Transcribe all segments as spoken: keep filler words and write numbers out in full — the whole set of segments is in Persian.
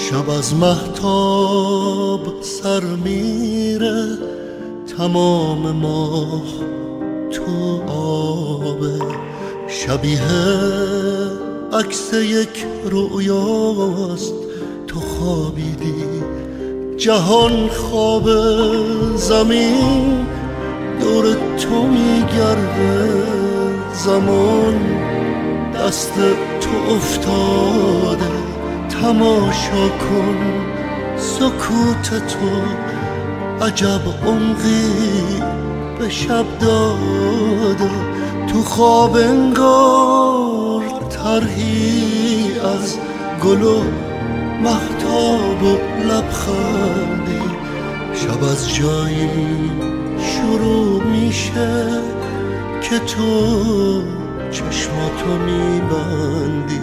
شب از مهتاب سر میره، تمام ماه تو آبه، شبیه عکس یک رویاست. تو خوابیدی جهان خواب، زمین دور تو میگرده، زمان دست تو افتاده. تماشا کن سکوت تو، عجب عمقی به شب داده. تو خواب انگار طرحی از گل و مهتاب و لبخندی. شب از جایی شروع میشه که تو چشماتو میبندی.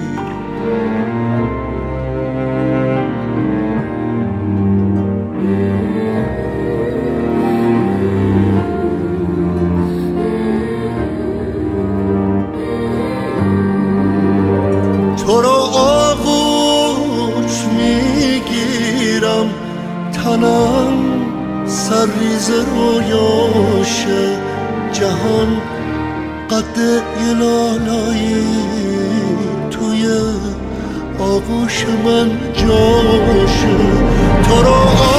تو رو آغوش میگیرم، تنم سرریز رویاشه. جهان قد یه لالایی، توی آغوش من جاشه. تو رو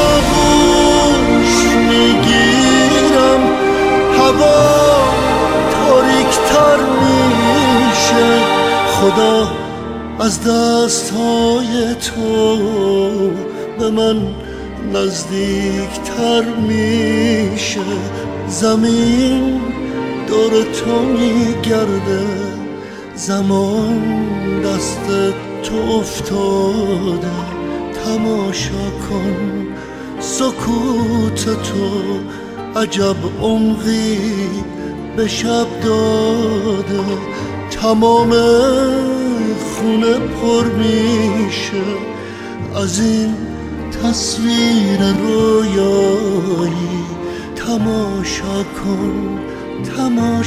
آغوش میگیرم، هوا تاریکتر میشه. خدا از دستهای تو به من نزدیکتر میشه. زمین دور تو میگرده، زمان دست تو افتاده. تماشا کن سکوت تو، عجب عمقی به شب داده. تمام خونه پر میشه از این تصویر رویایی. تماشا کن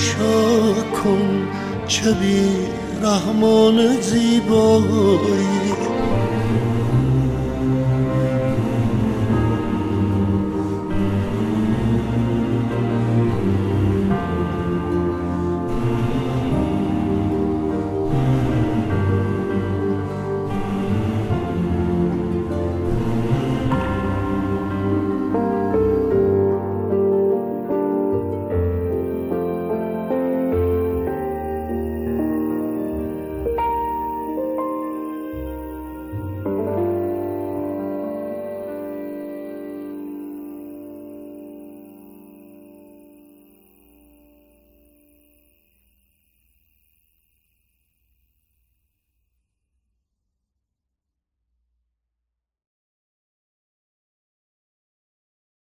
تماشا کن چه بی رحمان زیبایی.